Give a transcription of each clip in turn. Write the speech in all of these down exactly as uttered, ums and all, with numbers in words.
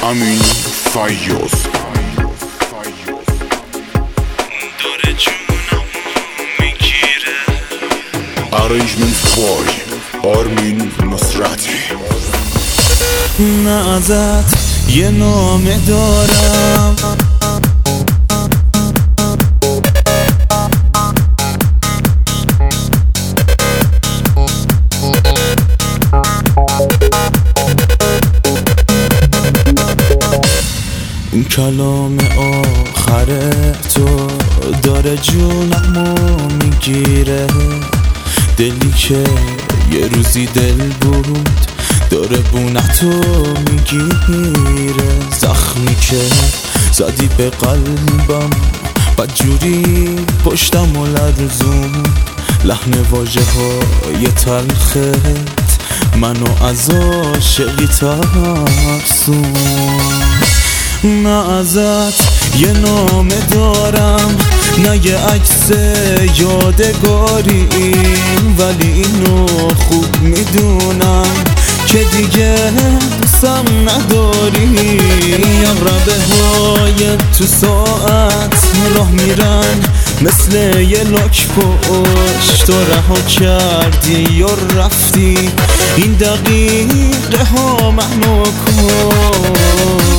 امین فیاض داره جونم میگیره. ارنجمنت بای آرمین نصرتی. نه ازت یه نامه دارم، این کلام آخر تو داره جونمو میگیره. دلی که یه روزی دل بود داره بونتو میگیره. زخمی که زدی به قلبم بدجوری پشتم و لرزون. لحن واژه های تلخت منو از عاشقی ترسون. نه ازت یه نامه دارم، نه یه عکس یادگاری، ولی اینو خوب میدونم که دیگه دوستم نداری. عقربه های تو ساعت راه میرن مثل یه لاک پشت. تو رها کردی یا رفتی، این دقیقه ها منو کن.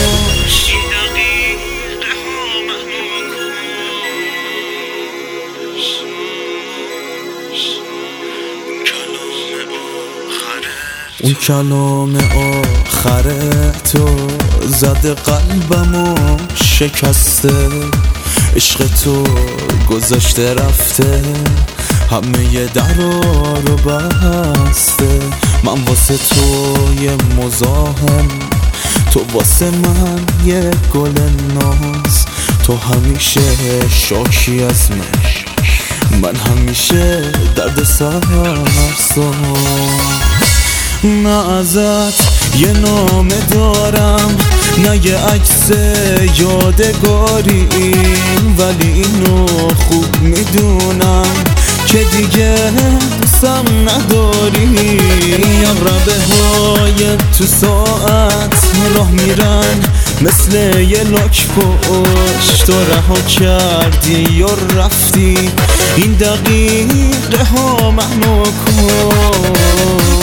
اون کلام آخره تو زده قلبمو شکسته. عشق تو گذاشته رفته، همه درا رو بسته. من واسه تو یه مزاحم، تو واسه من یه گل ناز. تو همیشه شاکی از من، من همیشه درد سرسان. نه ازت یه نامه دارم، نه یه عکس یادگاری، ولی اینو خوب میدونم که دیگه دوستم نداری. عقربه های تو ساعت راه میرن مثل یه لاک پشت. تو رها کردی یا رفتی، این دقیقه ها منو کن.